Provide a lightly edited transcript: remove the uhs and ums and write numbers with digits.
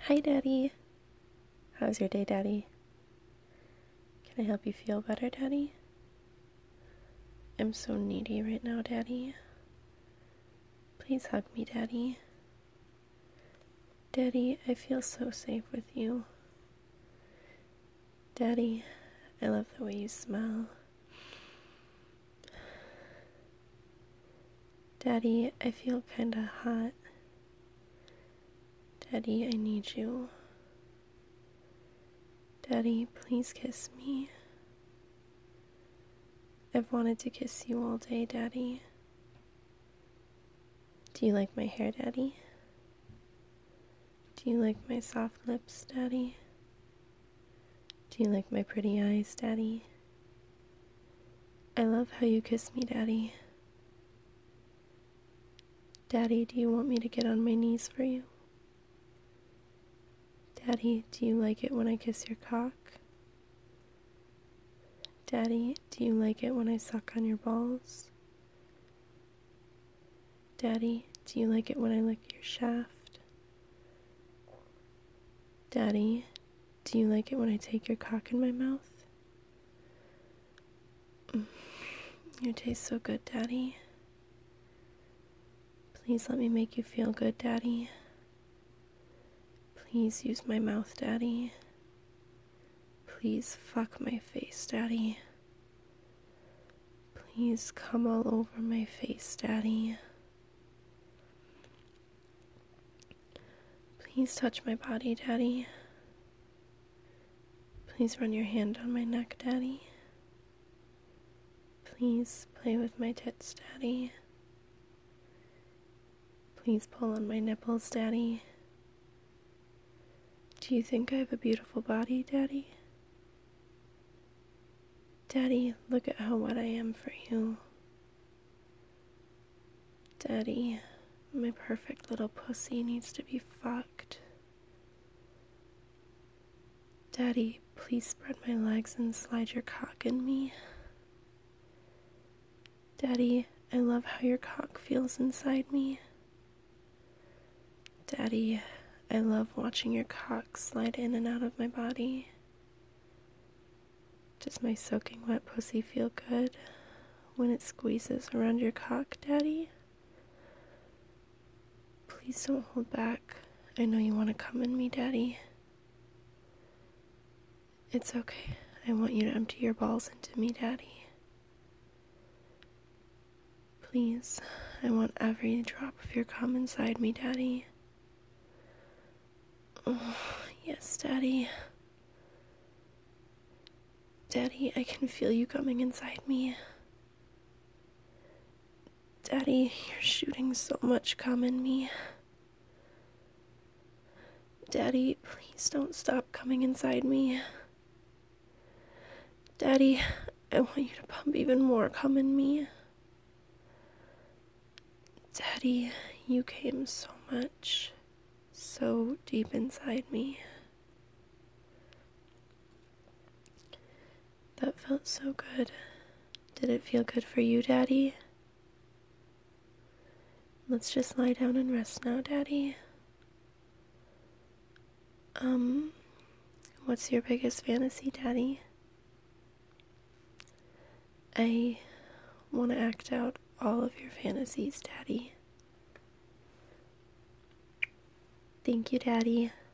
Hi, Daddy. How's your day, Daddy? Can I help you feel better, Daddy? I'm so needy right now, Daddy. Please hug me, Daddy. Daddy, I feel so safe with you. Daddy, I love the way you smell. Daddy, I feel kinda hot. Daddy, I need you. Daddy, please kiss me. I've wanted to kiss you all day, Daddy. Do you like my hair, Daddy? Do you like my soft lips, Daddy? Do you like my pretty eyes, Daddy? I love how you kiss me, Daddy. Daddy, do you want me to get on my knees for you? Daddy, do you like it when I kiss your cock? Daddy, do you like it when I suck on your balls? Daddy, do you like it when I lick your shaft? Daddy, do you like it when I take your cock in my mouth? You taste so good, Daddy. Please let me make you feel good, Daddy. Please use my mouth, Daddy. Please fuck my face, Daddy. Please come all over my face, Daddy. Please touch my body, Daddy. Please run your hand on my neck, Daddy. Please play with my tits, Daddy. Please pull on my nipples, Daddy. Do you think I have a beautiful body, Daddy? Daddy, look at how wet I am for you. Daddy, my perfect little pussy needs to be fucked. Daddy, please spread my legs and slide your cock in me. Daddy, I love how your cock feels inside me. Daddy, I love watching your cock slide in and out of my body. Does my soaking wet pussy feel good when it squeezes around your cock, Daddy? Please don't hold back. I know you want to come in me, Daddy. It's okay. I want you to empty your balls into me, Daddy. Please, I want every drop of your cum inside me, Daddy. Oh, yes, Daddy. Daddy, I can feel you coming inside me. Daddy, you're shooting so much cum in me. Daddy, please don't stop coming inside me. Daddy, I want you to pump even more cum in me. Daddy, you came so much, so deep inside me. That felt so good. Did it feel good for you, Daddy? Let's just lie down and rest now, Daddy. What's your biggest fantasy, Daddy? I want to act out all of your fantasies, Daddy. Thank you, Daddy.